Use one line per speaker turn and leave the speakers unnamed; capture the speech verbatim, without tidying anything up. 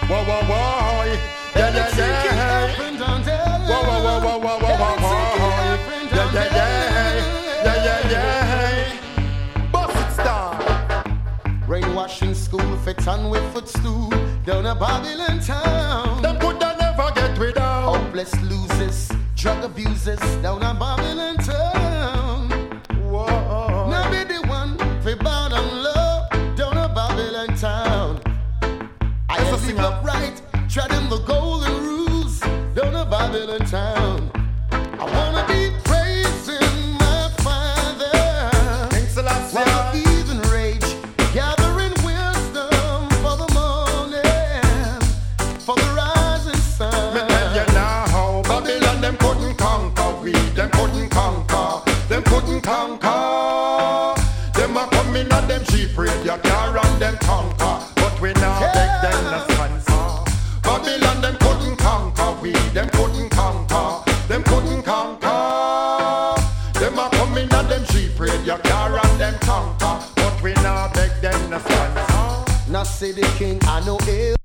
Whoa, whoa, whoa. Yeah, yeah, yeah. Whoa, whoa, whoa, whoa, whoa, whoa, whoa, whoa. Yeah, yeah, yeah. Yeah, yeah, yeah. Bust it star.
Brainwashing school, fit on with footstool. Down a Babylon town.
Them could never get rid of.
Hopeless losers, drug abusers. Down a Babylon town.
Whoa.
Now be the one for bound and low. Down a Babylon town. I
That's a
live
singer.
upright, treading the golden rules. Down a Babylon town. I wanna be praising my Father.
Thanks a lot,
While
sir.
even rage, gathering wisdom for the morning, for the rising sun.
Me tell you now, Babylon them couldn't conquer we, them couldn't conquer, them couldn't conquer. Them a come in and them sheep raid your car and them conquer, but we now beg them to sponsor. Babylon them couldn't conquer we, them couldn't conquer, them couldn't conquer. Them a come in and them sheep raid your car and them conquer, but we now beg them to sponsor.
Now say the king, I know ill